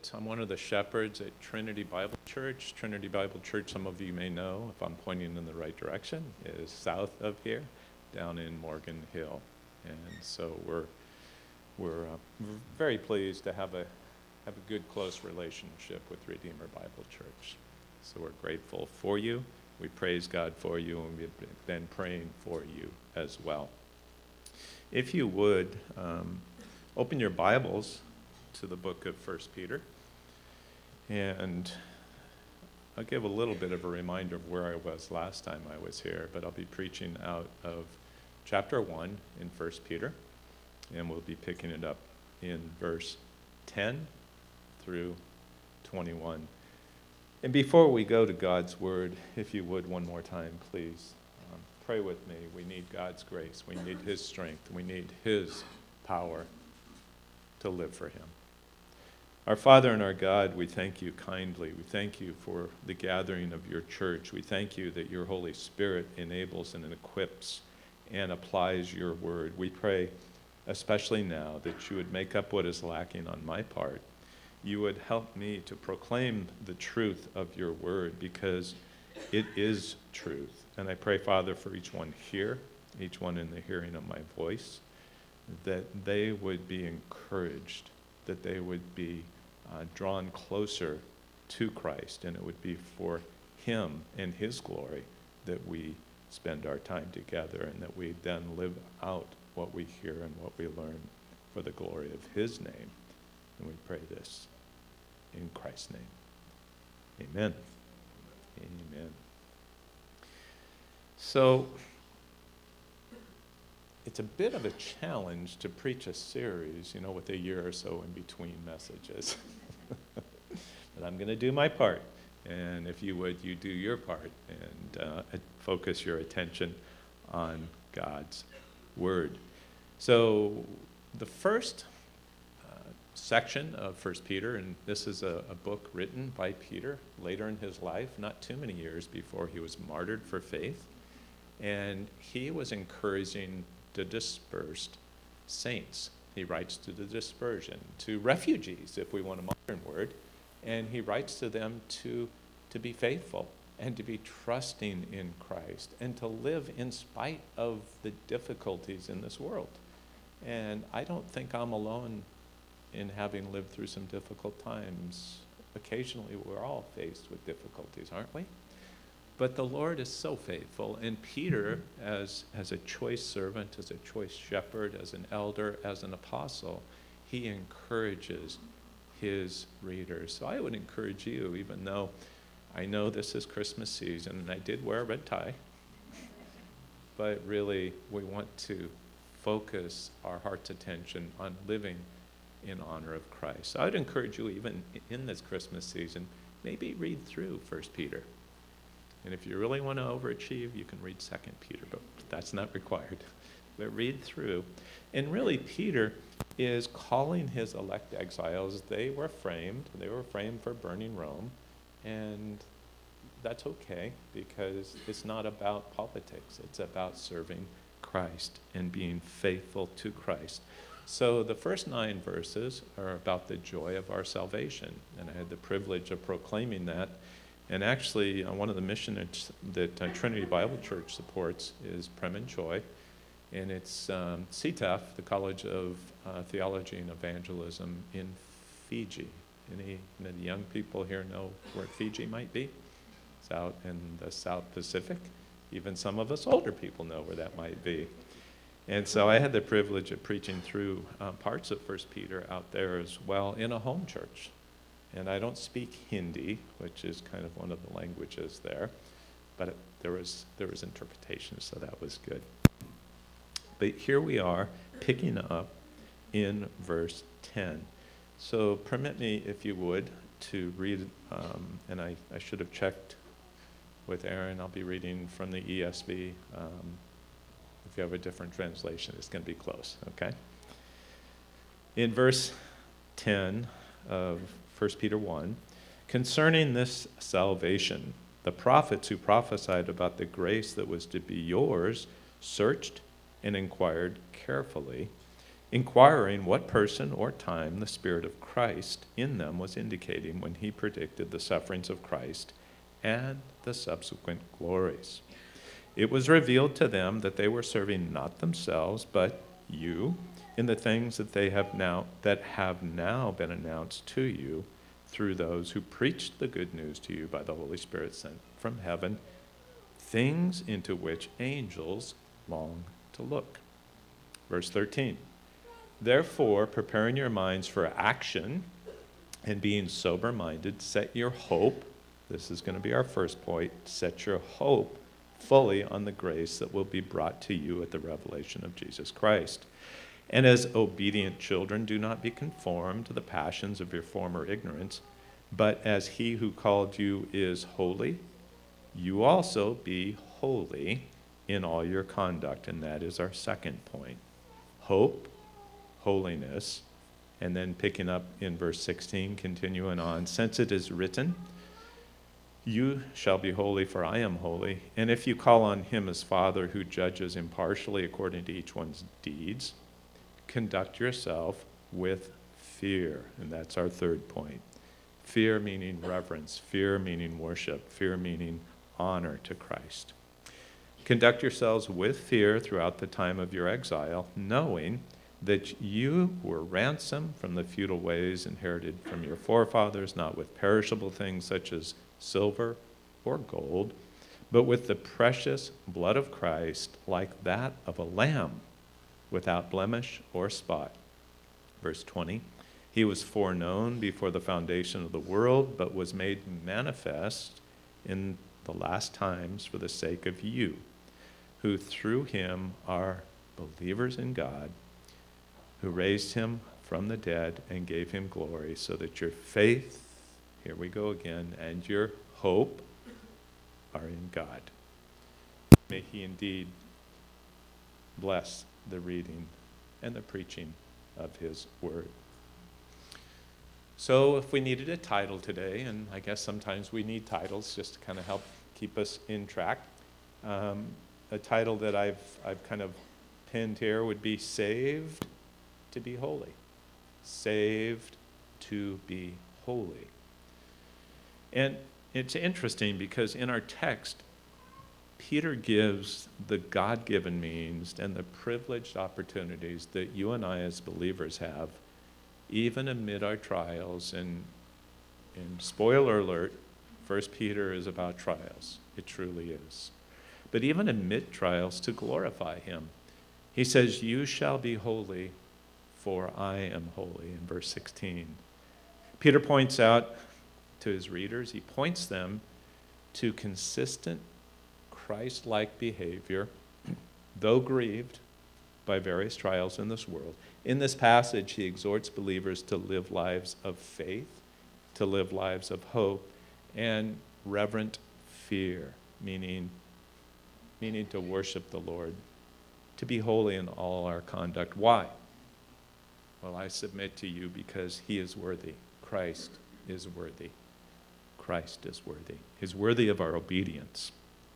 I'm one of the shepherds at Trinity Bible Church. Trinity Bible Church, some of you may know, if I'm pointing in the right direction, is south of here, down in Morgan Hill. And so we're very pleased to have a good, close relationship with Redeemer Bible Church. So we're grateful for you. We praise God for you, and we've been praying for you as well. If you would, open your Bibles to the book of 1 Peter. And I'll give a little bit of a reminder of where I was last time I was here, but I'll be preaching out of chapter 1 in 1 Peter, and we'll be picking it up in verse 10 through 21. And before we go to God's word, if you would one more time, please pray with me. We need God's grace. We need his strength. We need his power to live for him. Our Father and our God, we thank you kindly. We thank you for the gathering of your church. We thank you that your Holy Spirit enables and equips and applies your word. We pray, especially now, that you would make up what is lacking on my part. You would help me to proclaim the truth of your word, because it is truth. And I pray, Father, for each one here, each one in the hearing of my voice, that they would be encouraged, that they would be drawn closer to Christ, and it would be for him and his glory that we spend our time together, and that we then live out what we hear and what we learn for the glory of his name. And we pray this in Christ's name. Amen. Amen. So, it's a bit of a challenge to preach a series, with a year or so in between messages. But I'm going to do my part. And if you would, you do your part and focus your attention on God's word. So the first section of 1 Peter, and this is a book written by Peter later in his life, not too many years before he was martyred for faith. And he was encouraging the dispersed saints. He writes to the dispersion, to refugees, if we want a modern word, and he writes to them to be faithful and to be trusting in Christ and to live in spite of the difficulties in this world. And I don't think I'm alone in having lived through some difficult times. Occasionally we're all faced with difficulties, aren't we? But the Lord is so faithful, and Peter, as a choice servant, as a choice shepherd, as an elder, as an apostle, he encourages his readers. So I would encourage you, even though I know this is Christmas season, and I did wear a red tie, but really we want to focus our heart's attention on living in honor of Christ. So I would encourage you, even in this Christmas season, maybe read through 1 Peter. And if you really want to overachieve, you can read 2 Peter, but that's not required. But read through. And really, Peter is calling his elect exiles. They were framed for burning Rome. And that's okay, because it's not about politics. It's about serving Christ and being faithful to Christ. So the first 9 verses are about the joy of our salvation. And I had the privilege of proclaiming that. And actually, one of the missions that Trinity Bible Church supports is Prem and Joy, and it's CTEF, the College of Theology and Evangelism in Fiji. Any of the young people here know where Fiji might be? It's out in the South Pacific. Even some of us older people know where that might be. And so I had the privilege of preaching through parts of 1 Peter out there as well in a home church. And I don't speak Hindi, which is kind of one of the languages there, but there was interpretation, so that was good. But here we are, picking up in verse 10. So permit me, if you would, to read, and I should have checked with Aaron. I'll be reading from the ESV. If you have a different translation, it's going to be close, okay? In verse 10 of 1 Peter 1, concerning this salvation, the prophets who prophesied about the grace that was to be yours searched and inquired carefully inquiring what person or time the Spirit of Christ in them was indicating when he predicted the sufferings of Christ and the subsequent glories. It was revealed to them that they were serving not themselves, but you, in the things that have now been announced to you through those who preached the good news to you by the Holy Spirit sent from heaven, things into which angels long to look. Verse 13. Therefore, preparing your minds for action and being sober-minded, set your hope, this is going to be our first point, set your hope fully on the grace that will be brought to you at the revelation of Jesus Christ. And as obedient children, do not be conformed to the passions of your former ignorance, but as he who called you is holy, you also be holy in all your conduct. And that is our second point. Hope, holiness, and then picking up in verse 16, continuing on, since it is written, you shall be holy, for I am holy. And if you call on him as Father who judges impartially according to each one's deeds, conduct yourself with fear. And that's our third point. Fear meaning reverence, fear meaning worship, fear meaning honor to Christ. Conduct yourselves with fear throughout the time of your exile, knowing that you were ransomed from the futile ways inherited from your forefathers, not with perishable things such as silver or gold, but with the precious blood of Christ, like that of a lamb, without blemish or spot. Verse 20, he was foreknown before the foundation of the world, but was made manifest in the last times for the sake of you, who through him are believers in God, who raised him from the dead and gave him glory, so that your faith, here we go again, and your hope are in God. May he indeed bless the reading and the preaching of his word. So if we needed a title today, and I guess sometimes we need titles just to kind of help keep us in track, a title that I've kind of pinned here would be Saved to be Holy. Saved to be holy. And it's interesting because in our text, Peter gives the God-given means and the privileged opportunities that you and I as believers have, even amid our trials. And spoiler alert, 1 Peter is about trials. It truly is. But even amid trials, to glorify him. He says, you shall be holy, for I am holy, in verse 16. Peter points out to his readers, he points them to consistent Christ-like behavior, though grieved by various trials in this world. In this passage, he exhorts believers to live lives of faith, to live lives of hope, and reverent fear, meaning to worship the Lord, to be holy in all our conduct. Why? Well, I submit to you because he is worthy. Christ is worthy. Christ is worthy. He's worthy of our obedience.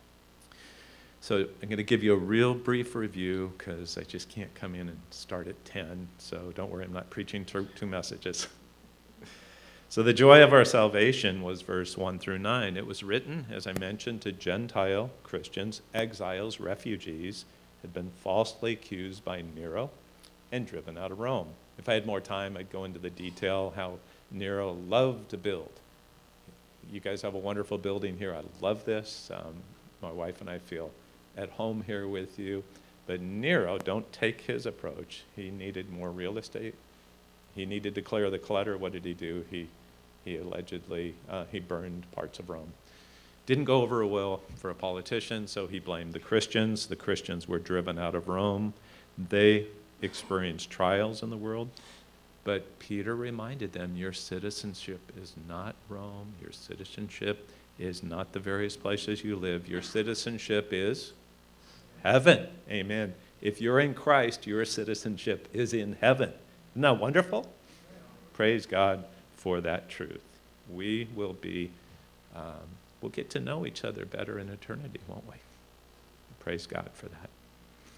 So I'm going to give you a real brief review because I just can't come in and start at 10. So don't worry, I'm not preaching two messages. So the joy of our salvation was verse 1 through 9. It was written, as I mentioned, to Gentile Christians, exiles, refugees, had been falsely accused by Nero and driven out of Rome. If I had more time, I'd go into the detail how Nero loved to build. You guys have a wonderful building here. I love this. My wife and I feel at home here with you. But Nero, don't take his approach. He needed more real estate. He needed to clear the clutter. What did he do? He allegedly, he burned parts of Rome. Didn't go over well for a politician, so he blamed the Christians. The Christians were driven out of Rome. They experienced trials in the world. But Peter reminded them, your citizenship is not Rome. Your citizenship is not the various places you live. Your citizenship is heaven. Amen. If you're in Christ, your citizenship is in heaven. Isn't that wonderful? Praise God for that truth. We will be, we'll get to know each other better in eternity, won't we? Praise God for that.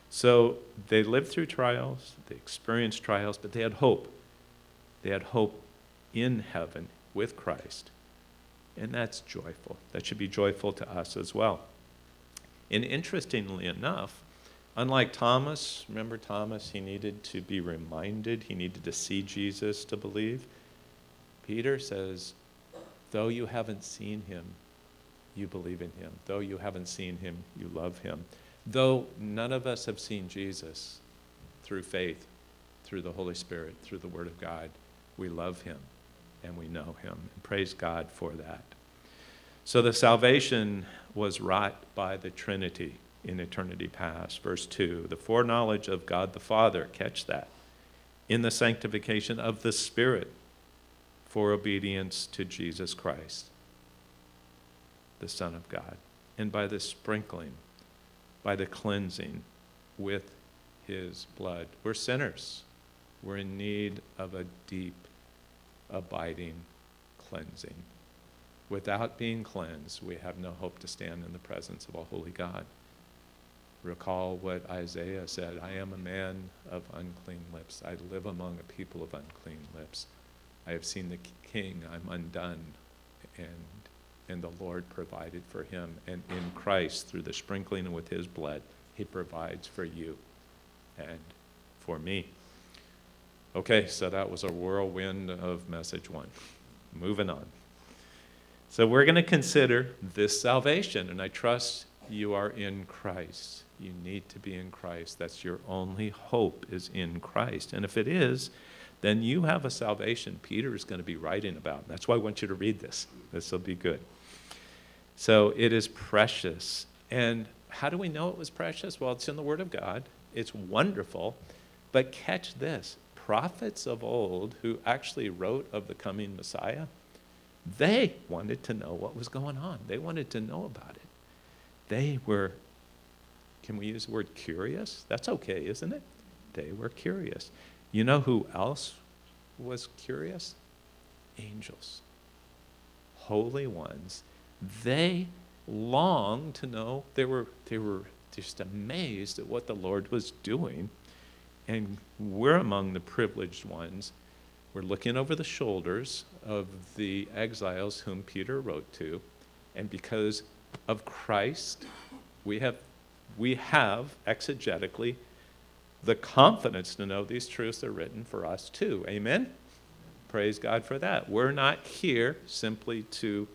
So they lived through trials, they experienced trials, but they had hope. They had hope in heaven with Christ. And that's joyful. That should be joyful to us as well. And interestingly enough, unlike Thomas, remember Thomas, he needed to be reminded, he needed to see Jesus to believe. Peter says, though you haven't seen him, you believe in him. Though you haven't seen him, you love him. Though none of us have seen Jesus, through faith, through the Holy Spirit, through the Word of God, we love him and we know him. And praise God for that. So the salvation was wrought by the Trinity in eternity past. Verse 2, the foreknowledge of God the Father, catch that, in the sanctification of the Spirit for obedience to Jesus Christ, the Son of God, and by the sprinkling, by the cleansing with his blood. We're sinners. We're in need of a deep, abiding cleansing. Without being cleansed, we have no hope to stand in the presence of a holy God. Recall what Isaiah said, I am a man of unclean lips. I live among a people of unclean lips. I have seen the king, I'm undone, and the Lord provided for him. And in Christ, through the sprinkling and with his blood, he provides for you and for me. Okay, so that was a whirlwind of message one. Moving on. So we're going to consider this salvation, and I trust you are in Christ. You need to be in Christ. That's your only hope, is in Christ. And if it is, then you have a salvation Peter is going to be writing about. And that's why I want you to read this. This will be good. So it is precious. And how do we know it was precious? Well, it's in the Word of God. It's wonderful. But catch this. Prophets of old who actually wrote of the coming Messiah, they wanted to know what was going on. They wanted to know about it. They were, can we use the word curious? That's okay, isn't it? They were curious. You know who else was curious? Angels. Holy ones. They longed to know. They were just amazed at what the Lord was doing. And we're among the privileged ones. We're looking over the shoulders of the exiles whom Peter wrote to. And because of Christ, we have exegetically the confidence to know these truths are written for us too. Amen? Praise God for that. We're not here simply to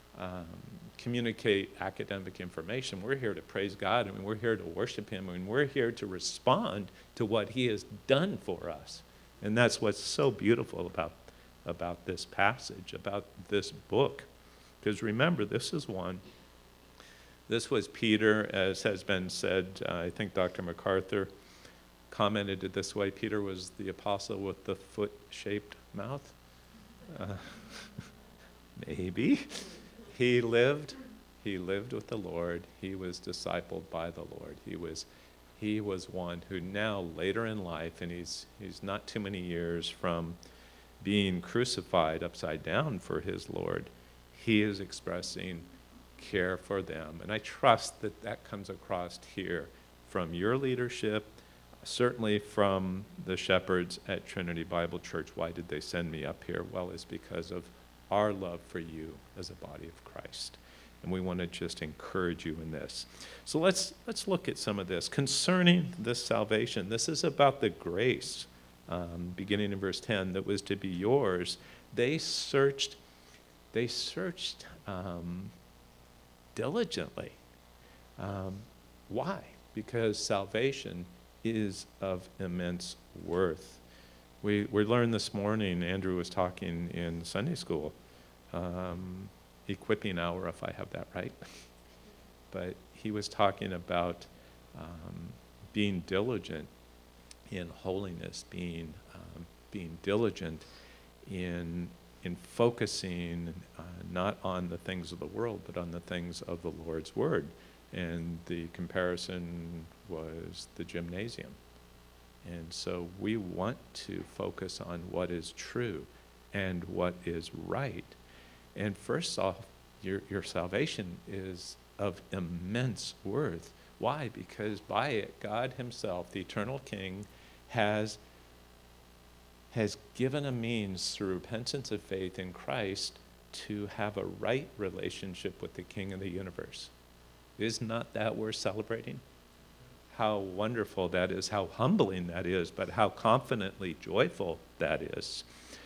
communicate academic information. We're here to praise God, and we're here to worship him, and we're here to respond to what he has done for us. And that's what's so beautiful about this passage, about this book. Because remember, this was Peter, as has been said. I think Dr. MacArthur commented it this way: Peter was the apostle with the foot-shaped mouth. Maybe. He lived with the Lord. He was discipled by the Lord. He was one who now, later in life, and he's not too many years from being crucified upside down for his Lord, he is expressing care for them. And I trust that that comes across here from your leadership, certainly from the shepherds at Trinity Bible Church. Why did they send me up here? Well, it's because of our love for you as a body of Christ. And we want to just encourage you in this. So let's look at some of this. Concerning this salvation, this is about the grace, beginning in verse 10, that was to be yours. They searched diligently. Why? Because salvation is of immense worth. We learned this morning, Andrew was talking in Sunday school, equipping hour, if I have that right. But he was talking about being diligent in holiness, being diligent in focusing not on the things of the world, but on the things of the Lord's Word. And the comparison was the gymnasium. And so we want to focus on what is true and what is right. And first off, your salvation is of immense worth. Why? Because by it, God himself, the eternal King, has given a means through repentance of faith in Christ to have a right relationship with the King of the universe. Is not that worth celebrating? How wonderful that is, how humbling that is, but how confidently joyful that is.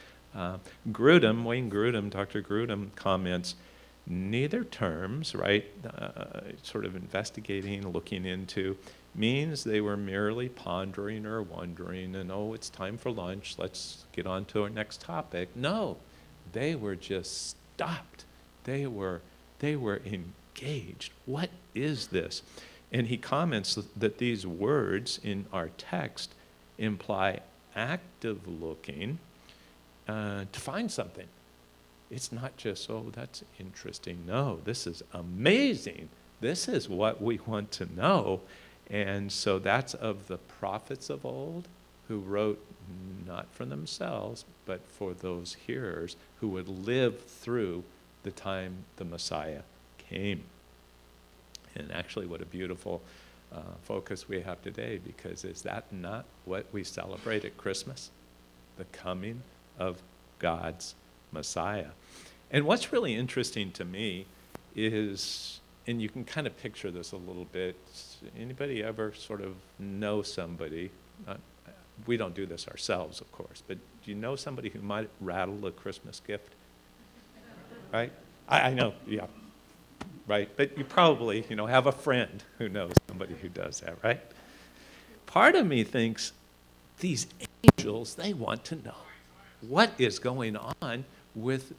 Grudem, Wayne Grudem, Dr. Grudem comments, neither terms, right, sort of investigating, looking into, means they were merely pondering or wondering, and oh, it's time for lunch, let's get on to our next topic. No, they were just stopped. They were engaged. What is this? And he comments that these words in our text imply active looking to find something. It's not just, oh, that's interesting. No, this is amazing. This is what we want to know. And so that's of the prophets of old who wrote not for themselves, but for those hearers who would live through the time the Messiah came. And actually, what a beautiful focus we have today, because is that not what we celebrate at Christmas? The coming of God's Messiah. And what's really interesting to me is, and you can kind of picture this a little bit, anybody ever sort of know somebody, we don't do this ourselves, of course, but do you know somebody who might rattle a Christmas gift? Right? I know, yeah. Right? But you probably, have a friend who knows somebody who does that, right? Part of me thinks these angels, they want to know what is going on with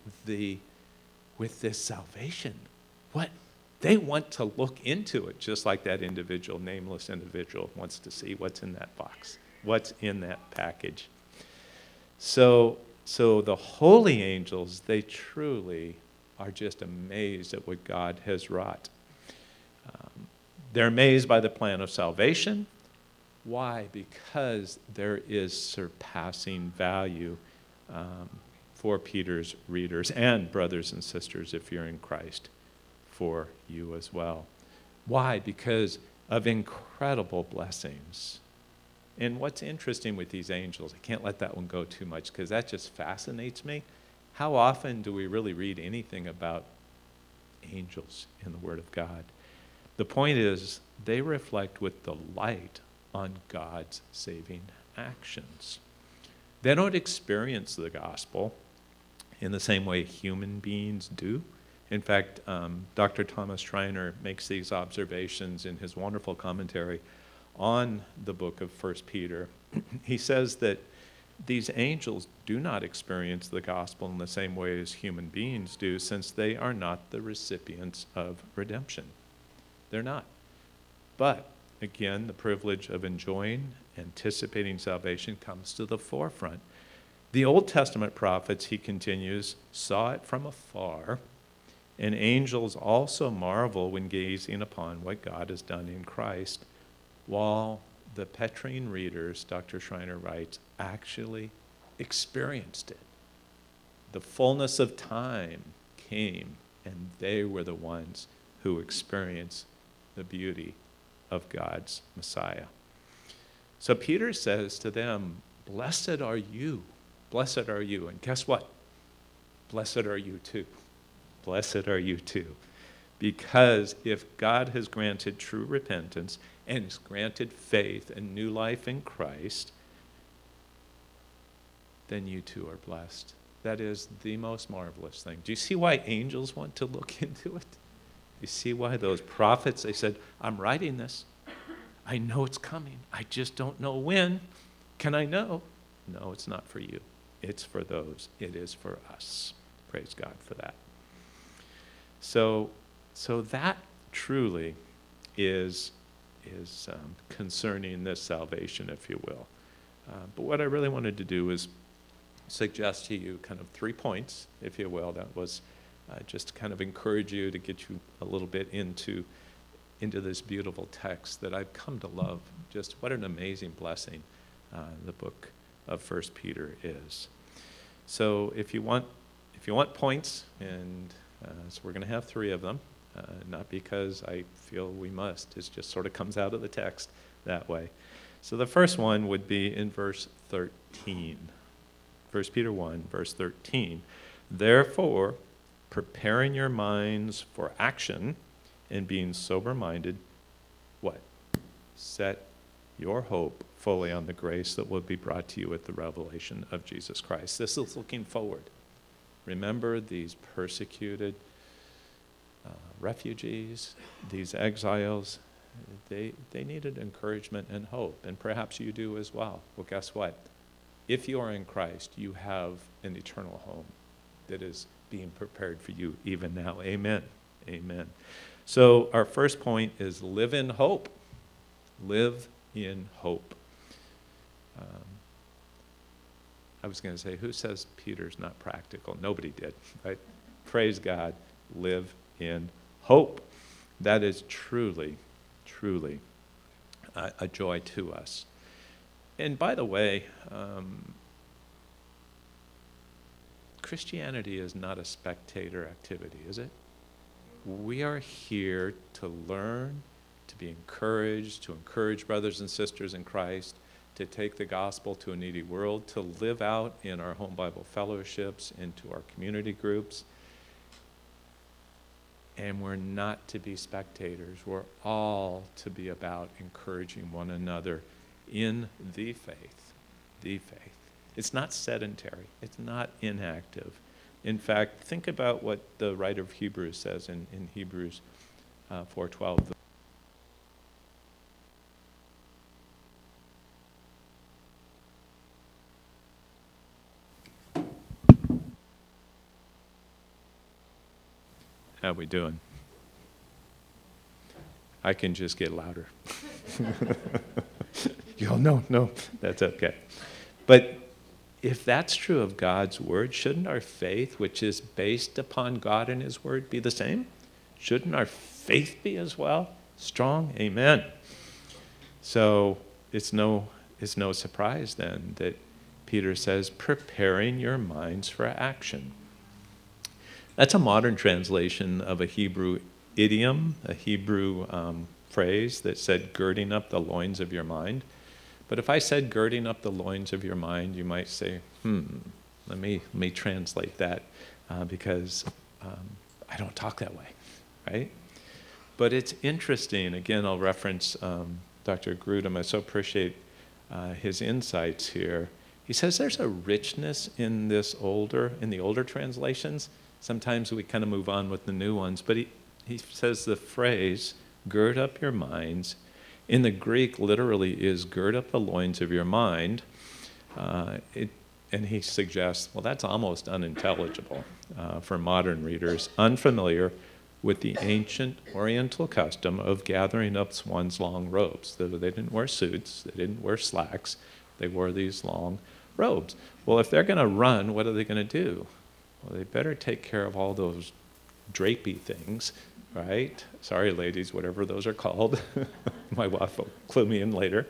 this salvation. They want to look into it, just like that individual, nameless individual, wants to see what's in that box, what's in that package. So the holy angels, they truly are just amazed at what God has wrought. They're amazed by the plan of salvation. Why? Because there is surpassing value for Peter's readers and brothers and sisters, if you're in Christ, for you as well. Why? Because of incredible blessings. And what's interesting with these angels, I can't let that one go too much because that just fascinates me. How often do we really read anything about angels in the Word of God? The point is, they reflect with delight on God's saving actions. They don't experience the gospel in the same way human beings do. In fact, Dr. Thomas Schreiner makes these observations in his wonderful commentary on the book of 1 Peter. He says that these angels do not experience the gospel in the same way as human beings do, since they are not the recipients of redemption. They're not. But, again, the privilege of enjoying, anticipating salvation comes to the forefront. The Old Testament prophets, he continues, saw it from afar, and angels also marvel when gazing upon what God has done in Christ, while the Petrine readers, Dr. Schreiner writes, actually experienced it. The fullness of time came, and they were the ones who experienced the beauty of God's Messiah. So Peter says to them, blessed are you. Blessed are you. And guess what? Blessed are you too. Blessed are you too. Because if God has granted true repentance and has granted faith and new life in Christ, then you too are blessed. That is the most marvelous thing. Do you see why angels want to look into it? You see why those prophets, they said, I'm writing this. I know it's coming. I just don't know when. Can I know? No, it's not for you. It's for those. It is for us. Praise God for that. So that truly is concerning this salvation, if you will. But what I really wanted to do is suggest to you kind of 3 points, if you will, that was just to kind of encourage you to get you a little bit into this beautiful text that I've come to love. Just what an amazing blessing the book of 1 Peter is. So if you want points, and so we're going to have 3 of them, not because I feel we must. It just sort of comes out of the text that way. So the first one would be in verse 13. 1 Peter 1, verse 13. Therefore, preparing your minds for action and being sober-minded, what? Set your hope fully on the grace that will be brought to you at the revelation of Jesus Christ. This is looking forward. Remember these persecuted refugees, these exiles, they needed encouragement and hope, and perhaps you do as well. Well, guess what? If you are in Christ, you have an eternal home that is being prepared for you even now. Amen. Amen. So our first point is live in hope. Live in hope. I was going to say, who says Peter's not practical? Nobody did, right? Praise God. Live in hope. That is truly, truly a joy to us. And by the way, Christianity is not a spectator activity, is it? We are here to learn, to be encouraged, to encourage brothers and sisters in Christ, to take the gospel to a needy world, to live out in our home Bible fellowships, into our community groups. And we're not to be spectators. We're all to be about encouraging one another in the faith. The faith. It's not sedentary. It's not inactive. In fact, think about what the writer of Hebrews says in Hebrews 4:12. How we doing? I can just get louder. You all, no, that's okay. But if that's true of God's word, shouldn't our faith, which is based upon God and his word, be the same? Shouldn't our faith be as well? Strong? Amen. So it's no surprise then that Peter says, preparing your minds for action. That's a modern translation of a Hebrew idiom, a Hebrew phrase that said girding up the loins of your mind. But if I said girding up the loins of your mind, you might say, let me translate that because I don't talk that way, right? But it's interesting. Again, I'll reference Dr. Grudem. I so appreciate his insights here. He says there's a richness in the older translations. Sometimes we kind of move on with the new ones, but he says the phrase, gird up your minds, in the Greek literally is gird up the loins of your mind. And he suggests, well, that's almost unintelligible for modern readers, unfamiliar with the ancient Oriental custom of gathering up one's long robes. They didn't wear suits, they didn't wear slacks, they wore these long robes. Well, if they're going to run, what are they going to do? Well, they better take care of all those drapey things, right? Sorry, ladies, whatever those are called. My wife will clue me in later.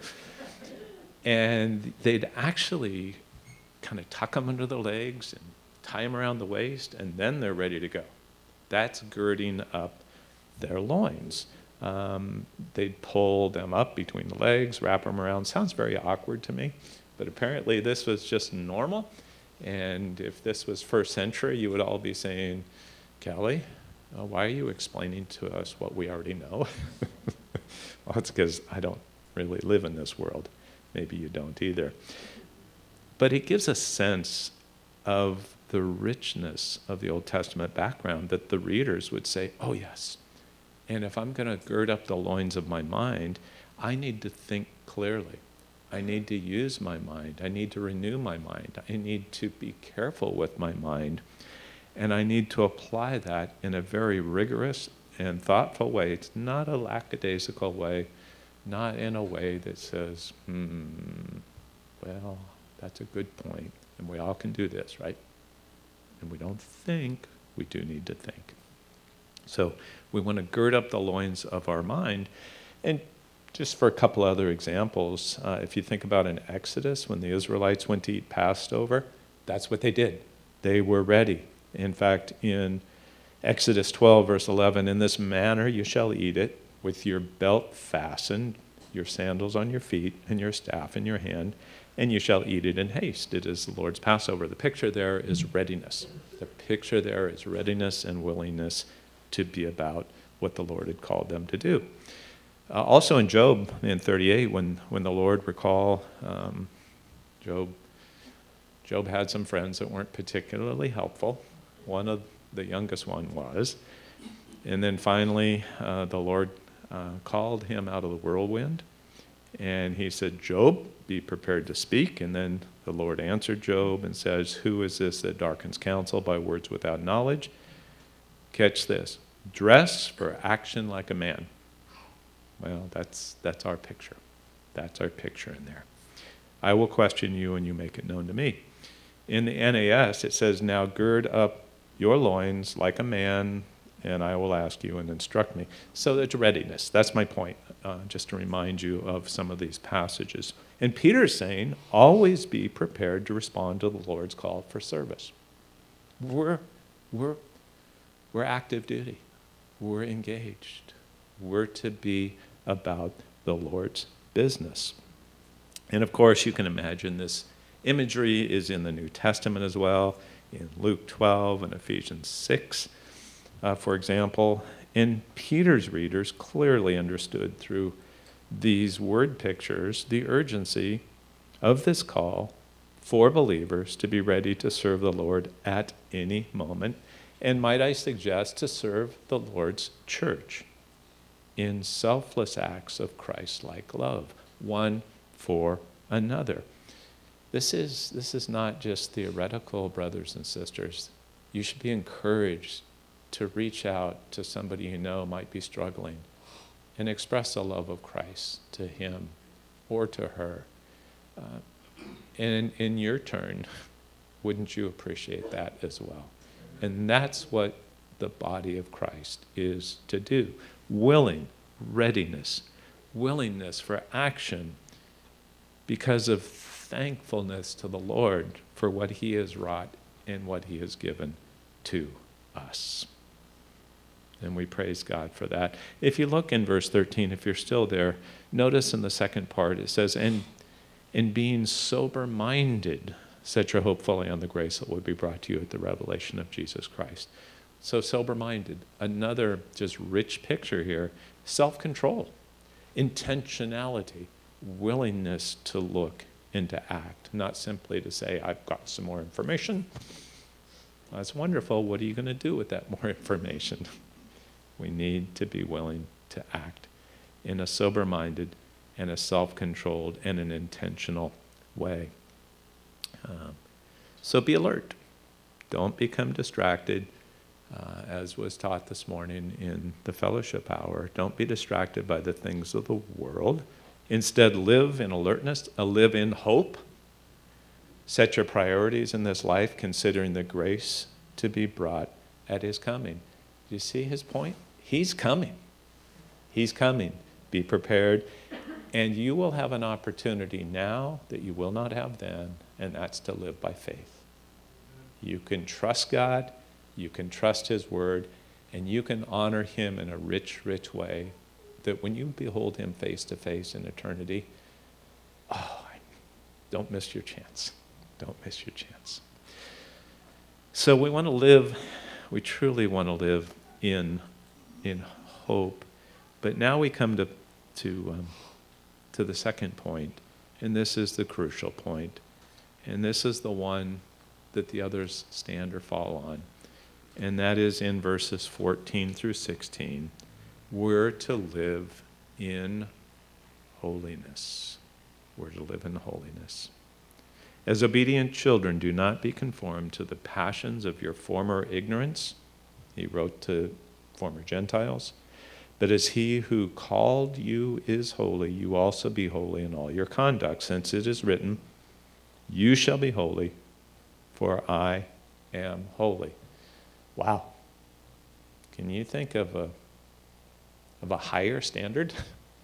And they'd actually kind of tuck them under the legs and tie them around the waist, and then they're ready to go. That's girding up their loins. They'd pull them up between the legs, wrap them around. Sounds very awkward to me, but apparently this was just normal. And if this was first century, you would all be saying, Kelly, why are you explaining to us what we already know? Well, it's because I don't really live in this world. Maybe you don't either. But it gives a sense of the richness of the Old Testament background that the readers would say, oh yes, and if I'm going to gird up the loins of my mind, I need to think clearly. I need to use my mind. I need to renew my mind. I need to be careful with my mind. And I need to apply that in a very rigorous and thoughtful way. It's not a lackadaisical way, not in a way that says, well, that's a good point, and we all can do this, right? And we don't think, we do need to think. So we want to gird up the loins of our mind. And just for a couple other examples, if you think about in Exodus, when the Israelites went to eat Passover, that's what they did. They were ready. In fact, in Exodus 12, verse 11, in this manner you shall eat it, with your belt fastened, your sandals on your feet, and your staff in your hand, and you shall eat it in haste. It is the Lord's Passover. The picture there is readiness. The picture there is readiness and willingness to be about what the Lord had called them to do. Also in Job, in 38, when the Lord, recall, Job had some friends that weren't particularly helpful. The youngest one was. And then finally, the Lord called him out of the whirlwind. And he said, Job, be prepared to speak. And then the Lord answered Job and says, who is this that darkens counsel by words without knowledge? Catch this. Dress for action like a man. Well, that's our picture. That's our picture in there. I will question you and you make it known to me. In the NAS, it says, now gird up your loins like a man, and I will ask you and instruct me. So it's readiness. That's my point, just to remind you of some of these passages. And Peter's saying, always be prepared to respond to the Lord's call for service. We're active duty. We're engaged. We're to be about the Lord's business. And of course, you can imagine this imagery is in the New Testament as well, in Luke 12 and Ephesians 6, for example. And Peter's readers clearly understood through these word pictures the urgency of this call for believers to be ready to serve the Lord at any moment, and might I suggest, to serve the Lord's church in selfless acts of Christ-like love, one for another. This is not just theoretical, brothers and sisters. You should be encouraged to reach out to somebody you know might be struggling and express the love of Christ to him or to her. And in your turn, wouldn't you appreciate that as well? And that's what the body of Christ is to do. Willing, readiness, willingness for action because of thankfulness to the Lord for what he has wrought and what he has given to us. And we praise God for that. If you look in verse 13, if you're still there, notice in the second part it says, and in being sober-minded, set your hope fully on the grace that will be brought to you at the revelation of Jesus Christ. So sober-minded, another just rich picture here. Self-control, intentionality, willingness to look and to act, not simply to say, I've got some more information. That's wonderful. What are you going to do with that more information? We need to be willing to act in a sober-minded and a self-controlled and an intentional way. So be alert. Don't become distracted, as was taught this morning in the fellowship hour. Don't be distracted by the things of the world. Instead, live in alertness, live in hope. Set your priorities in this life, considering the grace to be brought at his coming. Do you see his point? He's coming. He's coming. Be prepared. And you will have an opportunity now that you will not have then, and that's to live by faith. You can trust God, you can trust his word, and you can honor him in a rich, rich way that when you behold him face to face in eternity, don't miss your chance. Don't miss your chance. So we want to live, we truly want to live in hope. But now we come to the second point, and this is the crucial point. And this is the one that the others stand or fall on. And that is in verses 14 through 16. We're to live in holiness. We're to live in holiness. As obedient children, do not be conformed to the passions of your former ignorance. He wrote to former Gentiles. But as he who called you is holy, you also be holy in all your conduct, since it is written, you shall be holy, for I am holy. Wow. Can you think of a higher standard?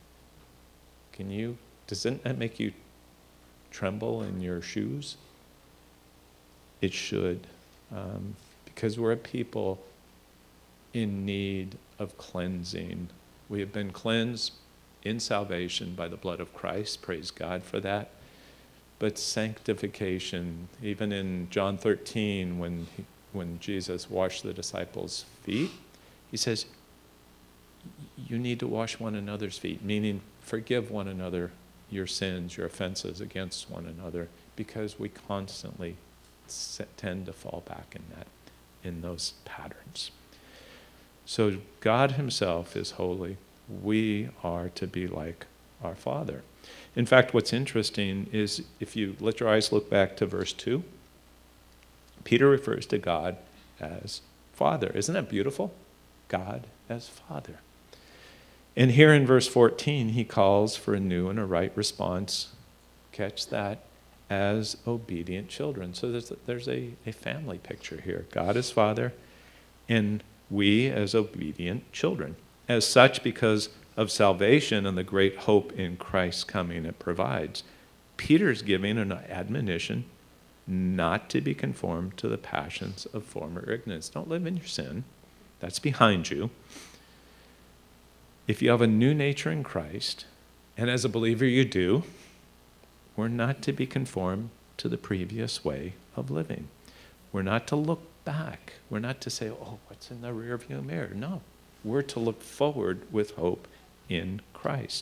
Doesn't that make you tremble in your shoes? It should, because we're a people in need of cleansing. We have been cleansed in salvation by the blood of Christ. Praise God for that. But sanctification, even in John 13, when Jesus washed the disciples' feet, he says, you need to wash one another's feet, meaning forgive one another your sins, your offenses against one another, because we constantly tend to fall back in those patterns. So God himself is holy. We are to be like our Father. In fact, what's interesting is if you let your eyes look back to verse 2, Peter refers to God as Father. Isn't that beautiful? God as Father. And here in verse 14, he calls for a new and a right response. Catch that, as obedient children. So there's a family picture here. God as Father, and we as obedient children. As such, because of salvation and the great hope in Christ's coming it provides, Peter's giving an admonition not to be conformed to the passions of former ignorance. Don't live in your sin. That's behind you. If you have a new nature in Christ, and as a believer you do, we're not to be conformed to the previous way of living. We're not to look back. We're not to say, oh, what's in the rearview mirror? No. We're to look forward with hope in Christ.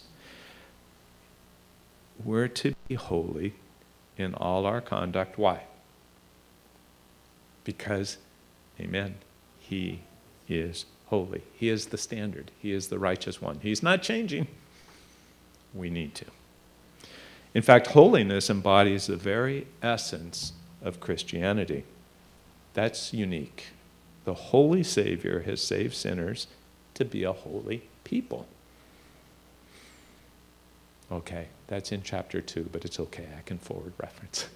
We're to be holy in all our conduct. Why? Because, amen, he is holy. He is the standard. He is the righteous one. He's not changing. We need to. In fact, holiness embodies the very essence of Christianity. That's unique. The holy Savior has saved sinners to be a holy people. Okay, that's in chapter 2, but it's okay. I can forward reference.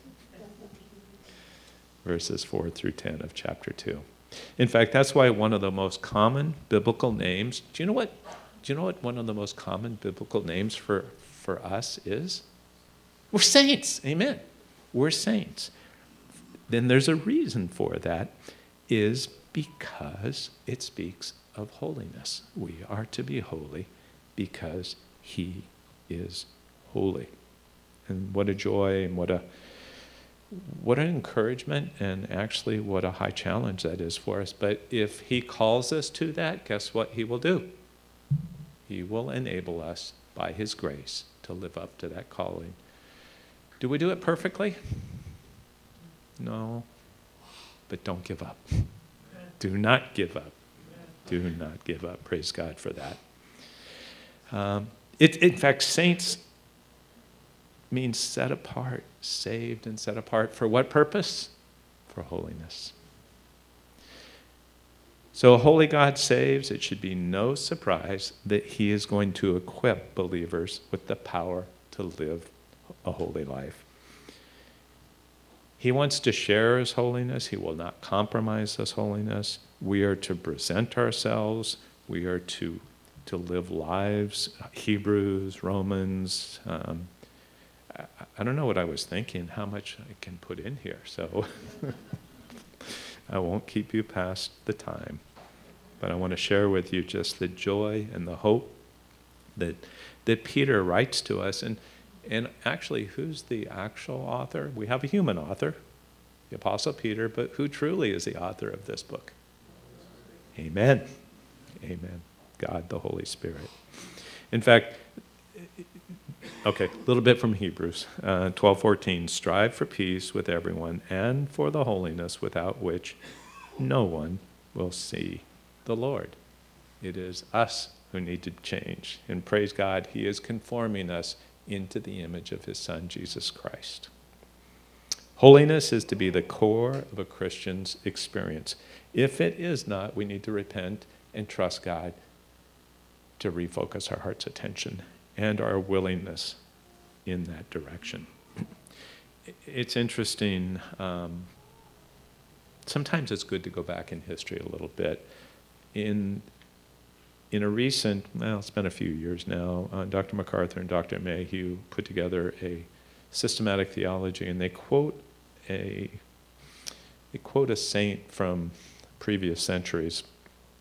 Verses 4 through 10 of chapter 2. In fact, that's why one of the most common biblical names, do you know what one of the most common biblical names for us is? We're saints. Amen. We're saints. Then there's a reason for that, is because it speaks of holiness. We are to be holy because he is holy. And what a joy and what an encouragement, and actually what a high challenge that is for us. But if he calls us to that, guess what he will do? He will enable us by his grace to live up to that calling. Do we do it perfectly? No. But don't give up. Do not give up. Do not give up. Praise God for that. In fact, saints means set apart, saved and set apart. For what purpose? For holiness. So a holy God saves. It should be no surprise that he is going to equip believers with the power to live a holy life. He wants to share his holiness. He will not compromise his holiness. We are to present ourselves. We are to live lives. Hebrews, Romans. I don't know what I was thinking, how much I can put in here. So I won't keep you past the time. But I want to share with you just the joy and the hope that Peter writes to us. And actually, who's the actual author? We have a human author, the Apostle Peter, but who truly is the author of this book? Amen. Amen. God, the Holy Spirit. In fact, okay, a little bit from Hebrews 12:14. Strive for peace with everyone and for the holiness without which no one will see the Lord. It is us who need to change. And praise God, he is conforming us into the image of his Son, Jesus Christ. Holiness is to be the core of a Christian's experience. If it is not, we need to repent and trust God to refocus our heart's attention and our willingness in that direction. It's interesting. Sometimes it's good to go back in history a little bit. In a recent, well, it's been a few years now, Dr. MacArthur and Dr. Mayhew put together a systematic theology, and they quote a saint from previous centuries,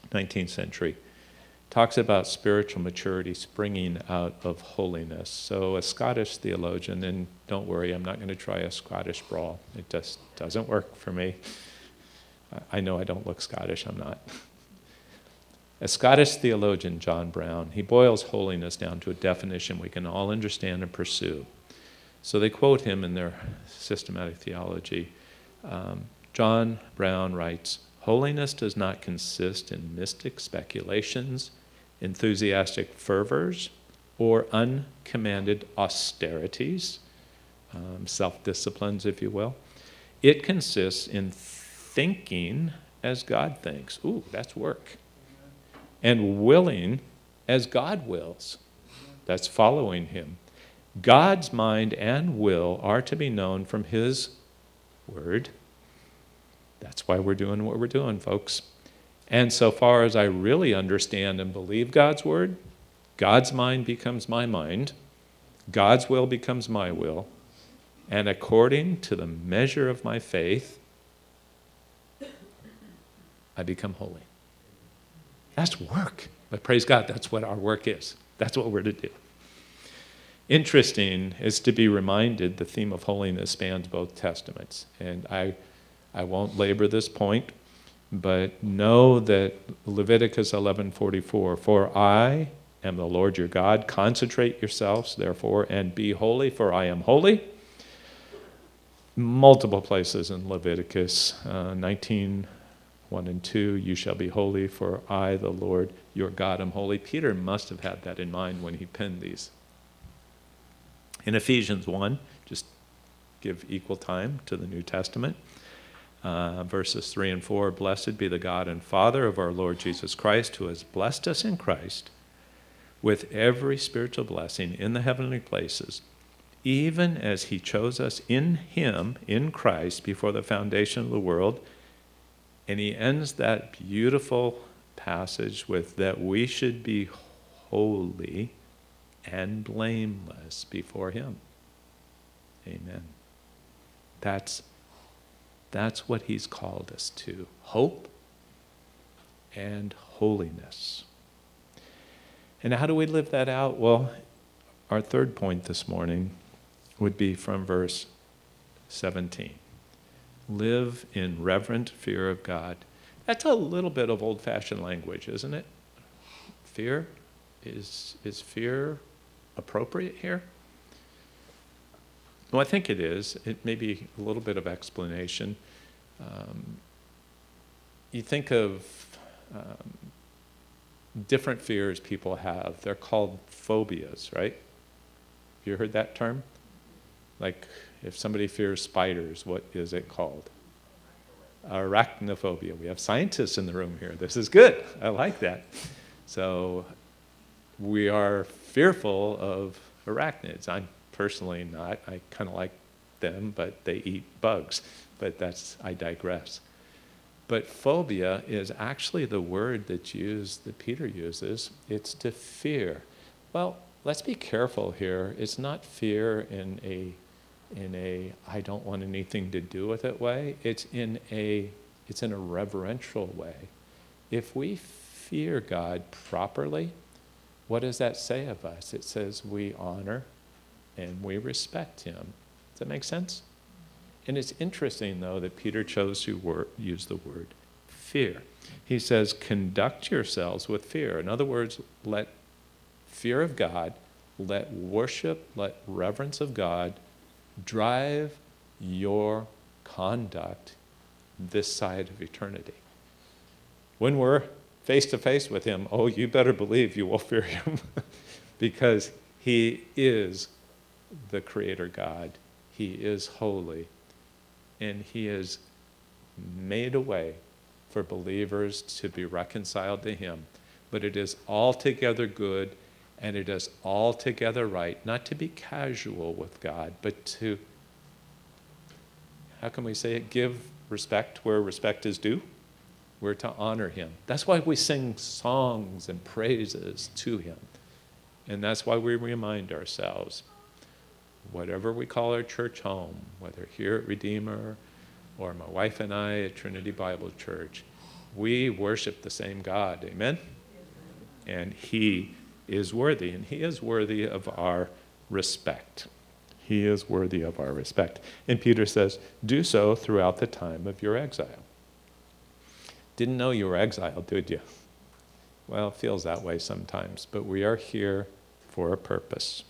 19th century, talks about spiritual maturity springing out of holiness. So a Scottish theologian, and don't worry, I'm not going to try a Scottish brawl. It just doesn't work for me. I know I don't look Scottish, I'm not. A Scottish theologian, John Brown, he boils holiness down to a definition we can all understand and pursue. So they quote him in their systematic theology. John Brown writes, "Holiness does not consist in mystic speculations, enthusiastic fervors, or uncommanded austerities, self-disciplines, if you will. It consists in thinking as God thinks." Ooh, that's work. "And willing as God wills." That's following him. God's mind and will are to be known from his word. That's why we're doing what we're doing, folks. And so far as I really understand and believe God's word, God's mind becomes my mind, God's will becomes my will, and according to the measure of my faith, I become holy. That's work. But praise God, that's what our work is. That's what we're to do. Interesting is to be reminded the theme of holiness spans both testaments. And I won't labor this point, but know that Leviticus 11:44, "For I am the Lord your God. Concentrate yourselves, therefore, and be holy, for I am holy." Multiple places in Leviticus 19:1 and 2, "You shall be holy, for I, the Lord your God, am holy." Peter must have had that in mind when he penned these. In Ephesians 1, just give equal time to the New Testament, verses 3 and 4, "Blessed be the God and Father of our Lord Jesus Christ, who has blessed us in Christ with every spiritual blessing in the heavenly places, even as he chose us in him, in Christ, before the foundation of the world." And he ends that beautiful passage with, "that we should be holy and blameless before him." Amen. That's what he's called us to. Hope and holiness. And how do we live that out? Well, our third point this morning would be from verse 17. Live in reverent fear of God. That's a little bit of old-fashioned language, isn't it? Fear? Is fear appropriate here? Well, I think it is. It may be a little bit of explanation. You think of different fears people have. They're called phobias, right? Have you heard that term? Like if somebody fears spiders, what is it called? Arachnophobia. We have scientists in the room here. This is good. I like that. So we are fearful of arachnids. I'm personally not. I kind of like them, but they eat bugs. But I digress. But phobia is actually the word that Peter uses. It's to fear. Well, let's be careful here. It's not fear in a I don't want anything to do with it way. It's in a reverential way. If we fear God properly, what does that say of us? It says we honor and we respect him. Does that make sense? And it's interesting, though, that Peter chose to use the word fear. He says, conduct yourselves with fear. In other words, let fear of God, let worship, let reverence of God drive your conduct this side of eternity. When we're face to face with him, oh, you better believe you will fear him because he is the Creator God. He is holy. And he has made a way for believers to be reconciled to him. But it is altogether good and it is altogether right, not to be casual with God, but to, how can we say it, give respect where respect is due? We're to honor him. That's why we sing songs and praises to him. And that's why we remind ourselves, whatever we call our church home, whether here at Redeemer or my wife and I at Trinity Bible Church, We worship the same God. Amen? And he is worthy, and he is worthy of our respect. He is worthy of our respect. And Peter says, do so throughout the time of your exile. Didn't know you were exiled, did you? Well, it feels that way sometimes, but we are here for a purpose.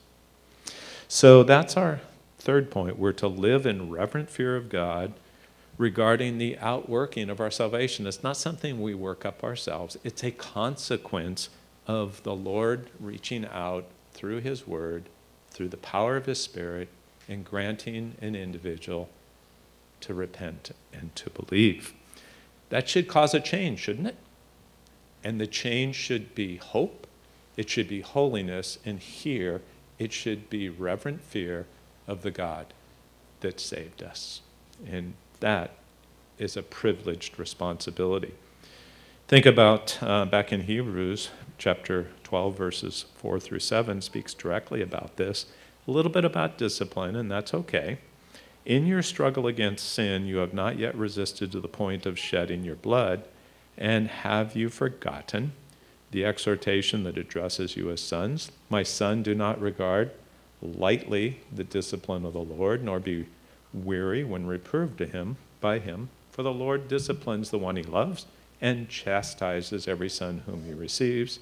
So that's our third point. We're to live in reverent fear of God regarding the outworking of our salvation. It's not something we work up ourselves. It's a consequence of the Lord reaching out through his word, through the power of his Spirit, and granting an individual to repent and to believe. That should cause a change, shouldn't it? And the change should be hope, it should be holiness, and here it should be reverent fear of the God that saved us. And that is a privileged responsibility. Think about back in Hebrews chapter 12, verses 4 through 7 speaks directly about this. A little bit about discipline, and that's okay. In your struggle against sin, you have not yet resisted to the point of shedding your blood. And have you forgotten the exhortation that addresses you as sons? My son, do not regard lightly the discipline of the Lord, nor be weary when reproved to him by him. For the Lord disciplines the one he loves and chastises every son whom he receives.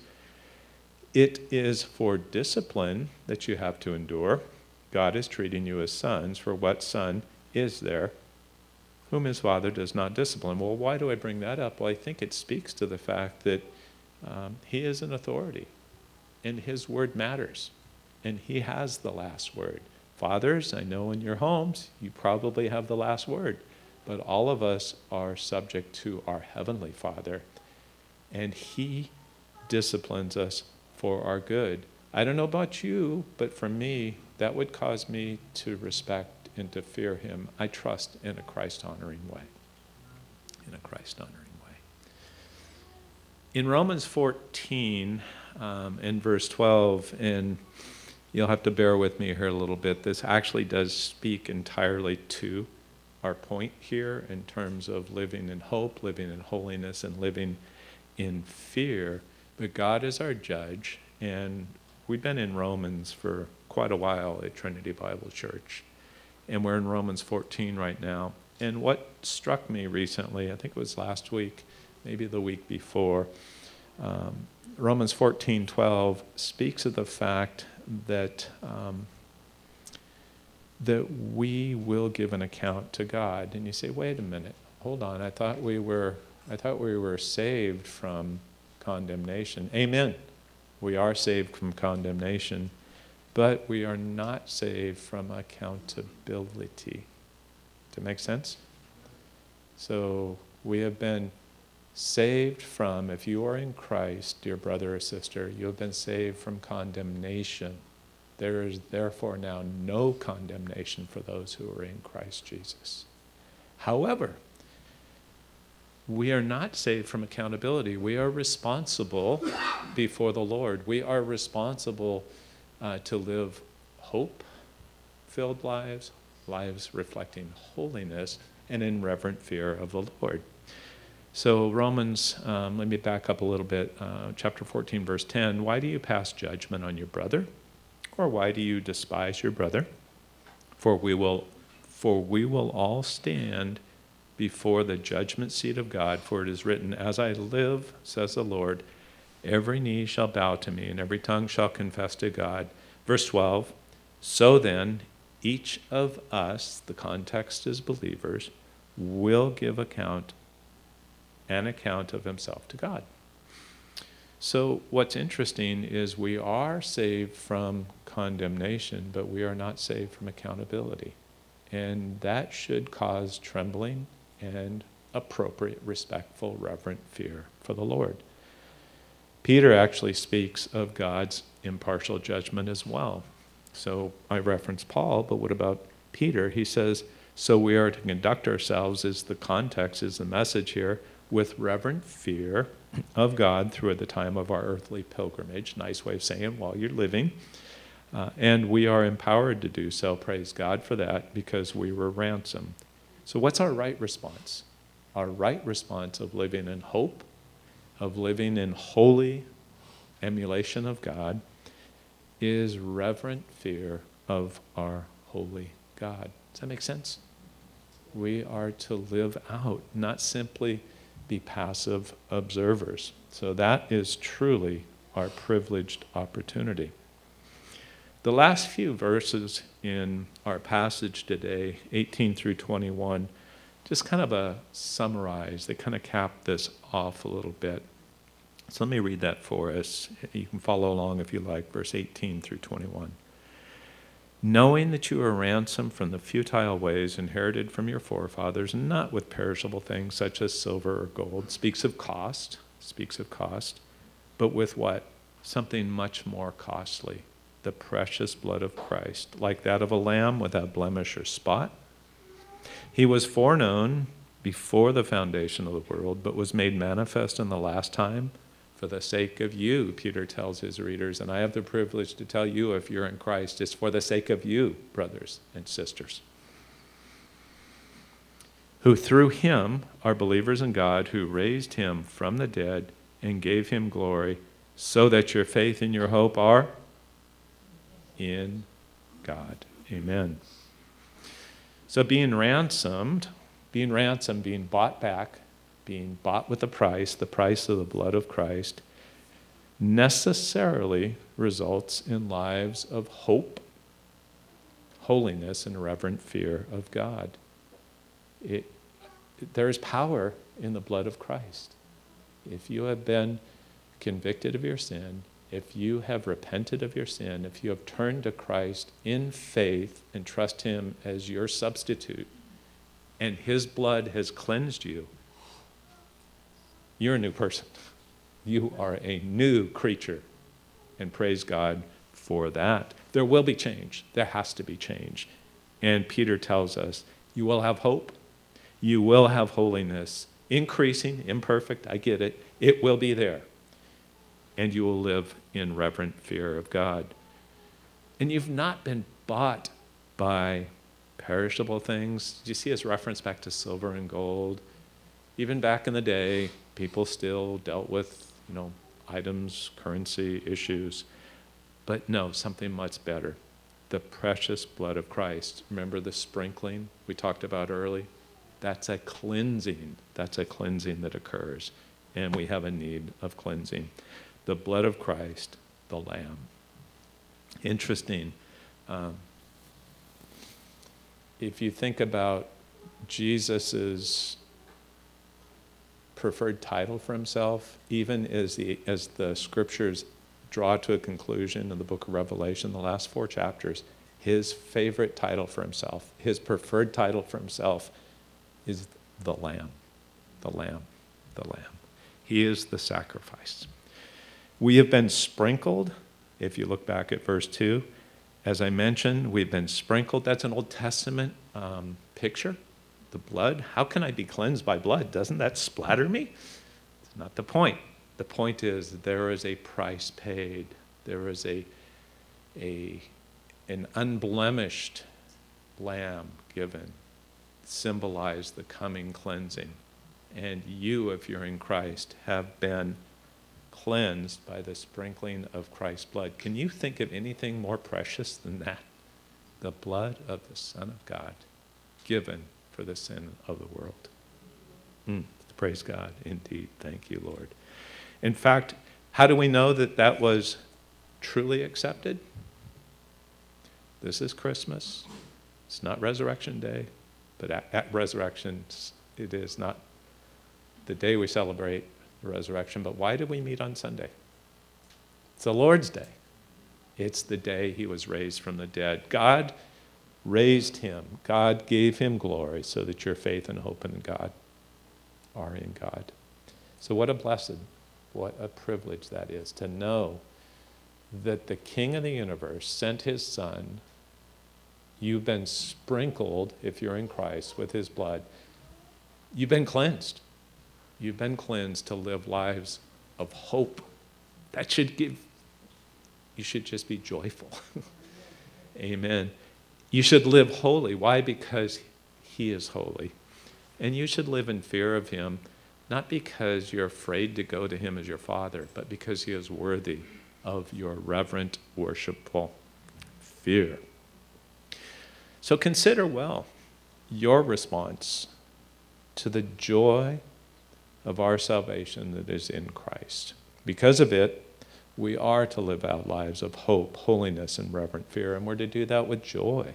It is for discipline that you have to endure. God is treating you as sons, for what son is there whom his father does not discipline? Well, why do I bring that up? Well, I think it speaks to the fact that he is an authority, and his word matters, and he has the last word. Fathers, I know in your homes you probably have the last word, but all of us are subject to our Heavenly Father, and he disciplines us for our good. I don't know about you, but for me, that would cause me to respect and to fear him. I trust in a Christ-honoring way. In a Christ-honoring way. In Romans 14, in verse 12, and you'll have to bear with me here a little bit, this actually does speak entirely to our point here in terms of living in hope, living in holiness, and living in fear. But God is our judge, and we've been in Romans for quite a while at Trinity Bible Church. And we're in Romans 14 right now. And what struck me recently, I think it was last week, maybe the week before, Romans 14:12 speaks of the fact that that we will give an account to God. And you say, wait a minute, hold on, I thought we were saved from condemnation. Amen. We are saved from condemnation, but we are not saved from accountability. Does that make sense? So we have been saved from, if you are in Christ, dear brother or sister, you have been saved from condemnation. There is therefore now no condemnation for those who are in Christ Jesus. However, we are not saved from accountability. We are responsible before the Lord. We are responsible to live hope-filled lives, lives reflecting holiness, and in reverent fear of the Lord. So Romans, let me back up a little bit, chapter 14, verse 10, why do you pass judgment on your brother? Or why do you despise your brother? For we will all stand before the judgment seat of God, for it is written, as I live, says the Lord, every knee shall bow to me, and every tongue shall confess to God. Verse 12, so then, each of us, the context is believers, will give an account of himself to God. So what's interesting is we are saved from condemnation, but we are not saved from accountability. And that should cause trembling and appropriate, respectful, reverent fear for the Lord. Peter actually speaks of God's impartial judgment as well. So I reference Paul, but what about Peter? He says, so we are to conduct ourselves, is the context, is the message here, with reverent fear of God through the time of our earthly pilgrimage. Nice way of saying while you're living. And we are empowered to do so, praise God for that, because we were ransomed. So what's our right response? our right response of living in hope, of living in holy emulation of God, is reverent fear of our holy God. Does that make sense? We are to live out, not simply be passive observers. So that is truly our privileged opportunity. The last few verses in our passage today, 18 through 21, just kind of summarize. They kind of cap this off a little bit. So let me read that for us. You can follow along if you like, verse 18 through 21. Knowing that you are ransomed from the futile ways inherited from your forefathers, not with perishable things such as silver or gold, speaks of cost, but with what? Something much more costly, the precious blood of Christ, like that of a lamb without blemish or spot. He was foreknown before the foundation of the world, but was made manifest in the last time for the sake of you, Peter tells his readers. And I have the privilege to tell you, if you're in Christ, it's for the sake of you, brothers and sisters, who through him are believers in God, who raised him from the dead and gave him glory, so that your faith and your hope are in God. Amen. So being ransomed, being bought back, being bought with a price, the price of the blood of Christ, necessarily results in lives of hope, holiness, and reverent fear of God. There is power in the blood of Christ. If you have been convicted of your sin, if you have repented of your sin, if you have turned to Christ in faith and trust him as your substitute, and his blood has cleansed you, you're a new person. You are a new creature. And praise God for that. There will be change. There has to be change. And Peter tells us, you will have hope. You will have holiness. Increasing, imperfect, I get it. It will be there. And you will live in reverent fear of God. And you've not been bought by perishable things. Do you see his reference back to silver and gold? Even back in the day, people still dealt with, items, currency issues. But no, something much better. The precious blood of Christ. Remember the sprinkling we talked about early? That's a cleansing. That's a cleansing that occurs. And we have a need of cleansing. The blood of Christ, the Lamb. Interesting. If you think about Jesus's preferred title for himself, even as the scriptures draw to a conclusion in the book of Revelation, the last 4 chapters, his favorite title for himself, his preferred title for himself is the Lamb, the Lamb, the Lamb. He is the sacrifice. We have been sprinkled, if you look back at verse 2. As I mentioned, we've been sprinkled. That's an Old Testament picture. The blood. How can I be cleansed by blood? Doesn't that splatter me? It's not the point. The point is there is a price paid. There is an unblemished lamb given, symbolize the coming cleansing. And you, if you're in Christ, have been cleansed by the sprinkling of Christ's blood. Can you think of anything more precious than that? The blood of the Son of God given for the sin of the world. Praise God, indeed. Thank you, Lord. In fact, how do we know that that was truly accepted? This is Christmas. It's not Resurrection Day, but at Resurrection, it is not the day we celebrate the resurrection. But why do we meet on Sunday? It's the Lord's Day. It's the day he was raised from the dead. God raised him. God gave him glory so that your faith and hope in God are in God. So what a blessed, what a privilege that is to know that the King of the universe sent his Son. You've been sprinkled, if you're in Christ, with his blood. You've been cleansed. You've been cleansed to live lives of hope. That should you should just be joyful. Amen. You should live holy. Why? Because he is holy. And you should live in fear of him, not because you're afraid to go to him as your Father, but because he is worthy of your reverent, worshipful fear. So consider well your response to the joy of our salvation that is in Christ. Because of it, we are to live out lives of hope, holiness, and reverent fear, and we're to do that with joy.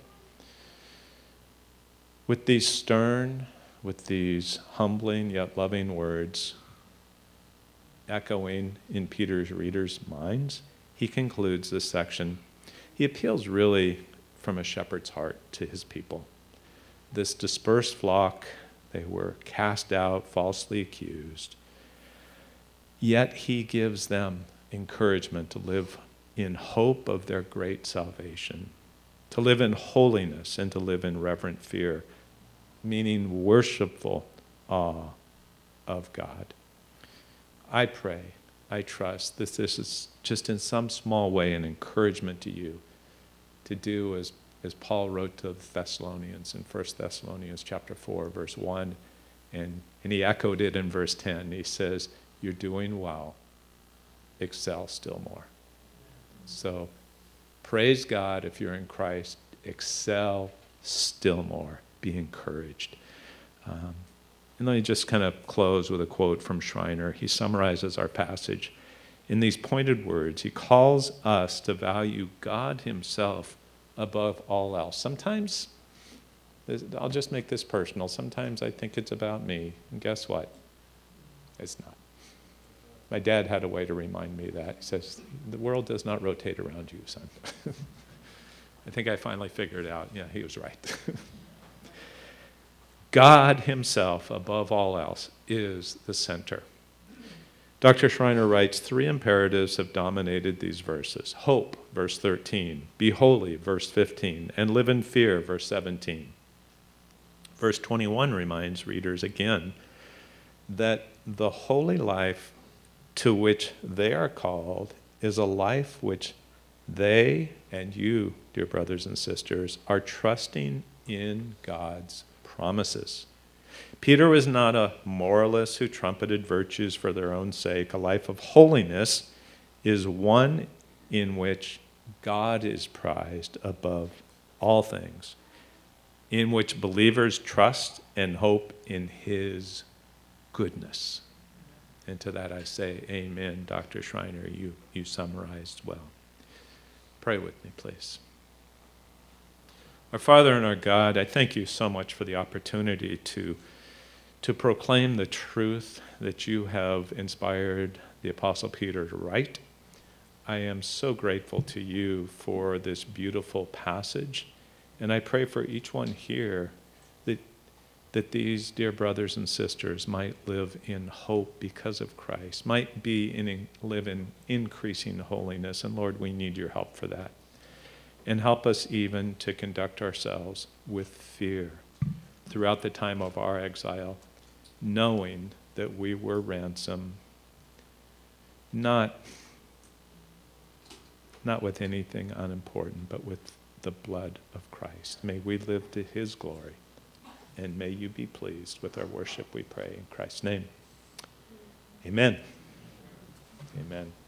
With these stern, with these humbling yet loving words echoing in Peter's readers' minds, he concludes this section. He appeals really from a shepherd's heart to his people. This dispersed flock, they were cast out, falsely accused. Yet he gives them encouragement to live in hope of their great salvation, to live in holiness and to live in reverent fear, meaning worshipful awe of God. I pray, I trust that this is just in some small way an encouragement to you to do as Paul wrote to the Thessalonians in 1 Thessalonians chapter 4, verse 1, and he echoed it in verse 10. He says, you're doing well, excel still more. So praise God if you're in Christ, excel still more, be encouraged. And let me just kind of close with a quote from Schreiner. He summarizes our passage in these pointed words. He calls us to value God himself above all else. Sometimes, I'll just make this personal, sometimes I think it's about me, and guess what? It's not. My dad had a way to remind me that. He says, the world does not rotate around you, son. I think I finally figured out, yeah, he was right. God himself, above all else, is the center. Dr. Schreiner writes, 3 imperatives have dominated these verses. Hope, verse 13. Be holy, verse 15. And live in fear, verse 17. Verse 21 reminds readers again that the holy life to which they are called is a life which they and you, dear brothers and sisters, are trusting in God's promises. Peter was not a moralist who trumpeted virtues for their own sake. A life of holiness is one in which God is prized above all things, in which believers trust and hope in his goodness. And to that I say, amen. Dr. Schreiner, you summarized well. Pray with me, please. Our Father and our God, I thank you so much for the opportunity to proclaim the truth that you have inspired the Apostle Peter to write. I am so grateful to you for this beautiful passage, and I pray for each one here that these dear brothers and sisters might live in hope because of Christ, might live in increasing holiness, and Lord, we need your help for that. And help us even to conduct ourselves with fear throughout the time of our exile, knowing that we were ransomed, not with anything unimportant, but with the blood of Christ. May we live to his glory, and may you be pleased with our worship, we pray in Christ's name. Amen. Amen.